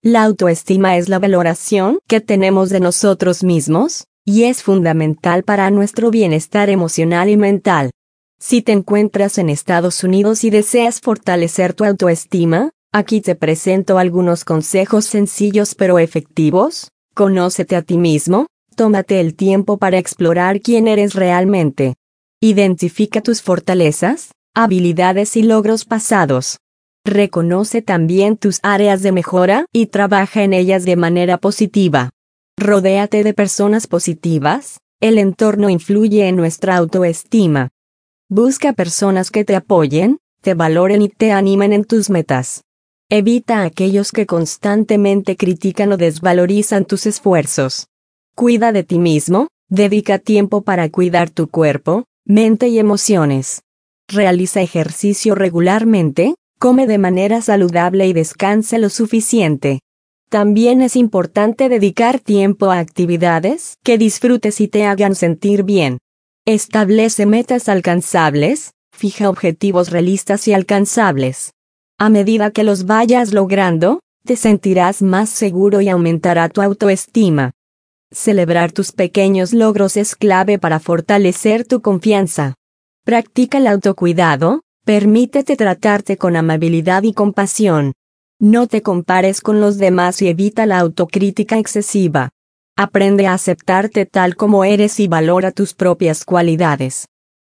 La autoestima es la valoración que tenemos de nosotros mismos, y es fundamental para nuestro bienestar emocional y mental. Si te encuentras en Estados Unidos y deseas fortalecer tu autoestima, aquí te presento algunos consejos sencillos pero efectivos. Conócete a ti mismo, tómate el tiempo para explorar quién eres realmente. Identifica tus fortalezas, habilidades y logros pasados. Reconoce también tus áreas de mejora y trabaja en ellas de manera positiva. Rodéate de personas positivas, el entorno influye en nuestra autoestima. Busca personas que te apoyen, te valoren y te animen en tus metas. Evita a aquellos que constantemente critican o desvalorizan tus esfuerzos. Cuida de ti mismo, dedica tiempo para cuidar tu cuerpo, mente y emociones. Realiza ejercicio regularmente, come de manera saludable y descansa lo suficiente. También es importante dedicar tiempo a actividades que disfrutes y te hagan sentir bien. Establece metas alcanzables, fija objetivos realistas y alcanzables. A medida que los vayas logrando, te sentirás más seguro y aumentará tu autoestima. Celebrar tus pequeños logros es clave para fortalecer tu confianza. Practica el autocuidado, permítete tratarte con amabilidad y compasión. No te compares con los demás y evita la autocrítica excesiva. Aprende a aceptarte tal como eres y valora tus propias cualidades.